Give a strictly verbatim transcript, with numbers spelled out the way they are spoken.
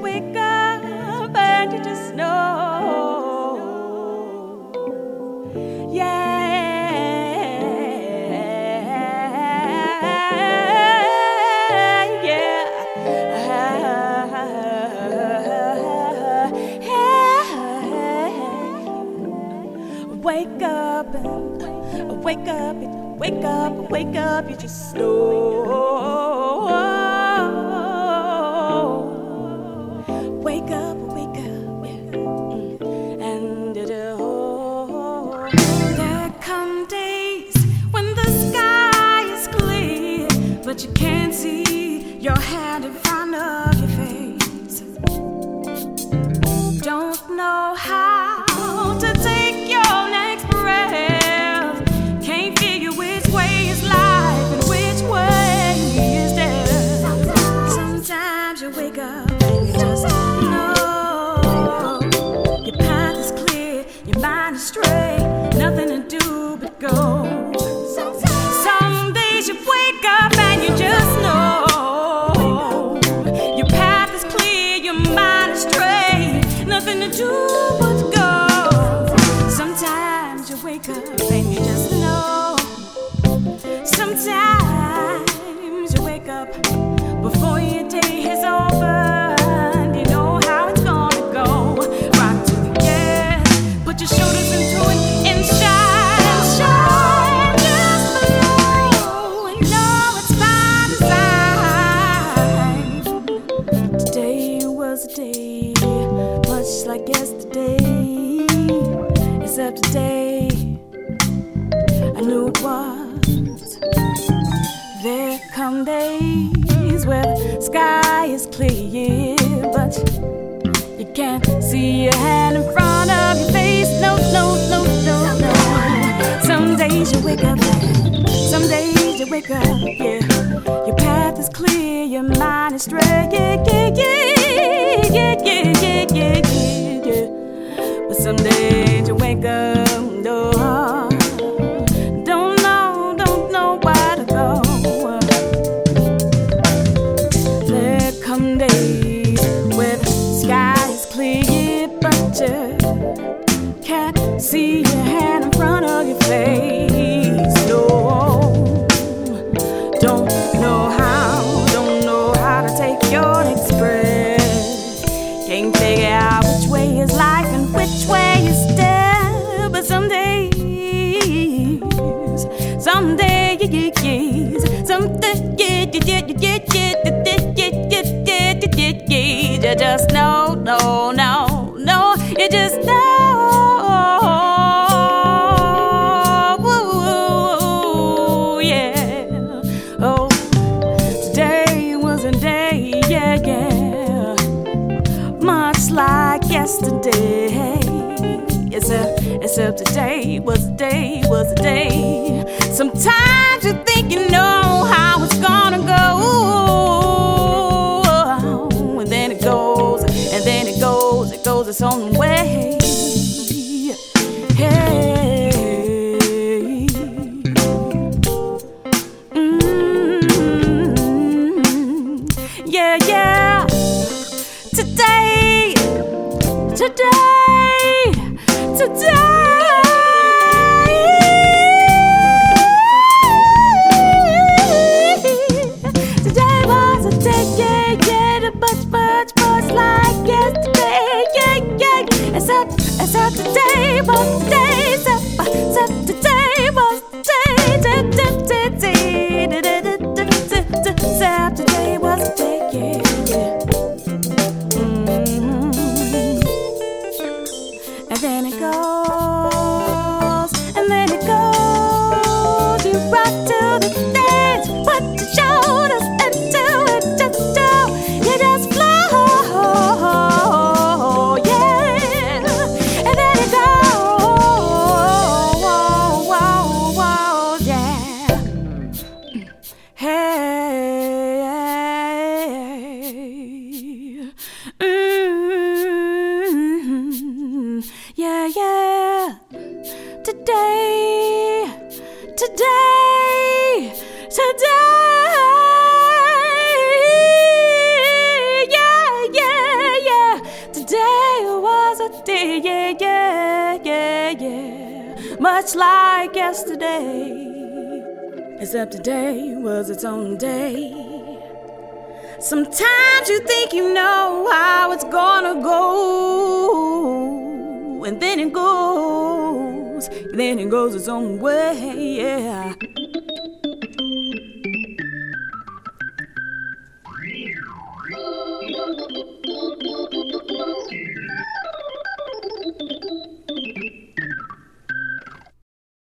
wake up and you just know, yeah, yeah, wake up and wake up and wake up and wake up, you just know. Wake up, wake up, yeah. And oh, there come days when the sky is clear, but you can't see your hand in front of your face. Don't know how to take your next breath. Can't figure which way is life and which way is death. Sometimes you wake up and you just know your path is clear, your mind is straight, nothing to do but go. Some days you wake up and you just know your path is clear, your mind is straight, nothing to do but go. Sometimes you wake up and you just know. Sometimes you wake up before your day is over. You know how it's gonna go. Rock to the end, put your shoulders into it and shine, shine just below. And know it's by design. Today was a day much like yesterday, except today I knew it was. There come days where the sky is clear, but you can't see your hand in front of your face. No, no, no, no, no. Some days you wake up, some days you wake up, yeah. Your path is clear, your mind is straight, yeah, yeah, yeah, yeah, yeah, yeah, yeah, yeah, yeah. But some days you wake up, no. Can't see your hand in front of your face. No, don't know how, don't know how to take your next breath. Can't figure out which way is life and which way is death. But some days, some days, some days, you just know, no, no, no, you just know. Yesterday, except, except today was a day, was a day. Sometimes you think you know how it's gonna go, and then it goes, and then it goes, it goes its own way. Hey, mm-hmm. Yeah, yeah. Today. Today, today, today was a day, yeah, yeah, the much, much, much like yesterday, yeah, yeah. Except, except today was the day, except, except today was the day, except today was the day, yeah, yeah. And then it goes. yesterday, yeah, yeah, yeah, yeah. Much like yesterday, except today was its own day. Sometimes you think you know how it's gonna go, and then it goes, then it goes its own way, yeah.